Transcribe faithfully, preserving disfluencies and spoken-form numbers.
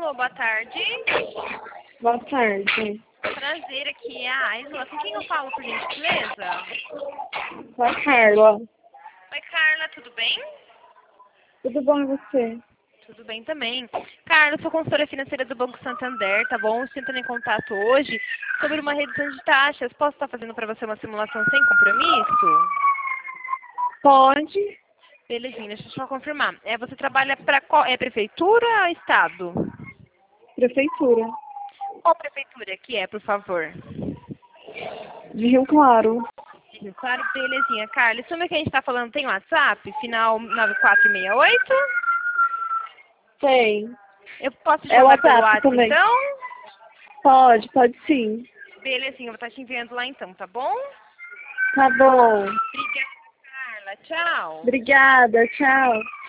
Alô, boa tarde. Boa tarde. Prazer, aqui é a Aisla. Com quem eu falo, por gentileza? Com a Carla. Oi, Carla, tudo bem? Tudo bom e você? Tudo bem também. Carla, sou consultora financeira do Banco Santander, tá bom? Estou entrando em contato hoje sobre uma redução de taxas. Posso estar fazendo para você uma simulação sem compromisso? Pode. Belezinha, deixa eu só confirmar. É, você trabalha para qual? É prefeitura ou estado? Prefeitura. Qual prefeitura que é, por favor? De Rio Claro. Rio Claro, belezinha. Carla, esse número que a gente está falando tem WhatsApp? Final nove quatro seis oito? Tem. Eu posso te É o mandar pelo WhatsApp WhatsApp, também. então? Pode, pode sim. Belezinha, eu vou estar te enviando lá então, tá bom? Tá bom. Obrigada, Carla. Tchau. Obrigada, tchau.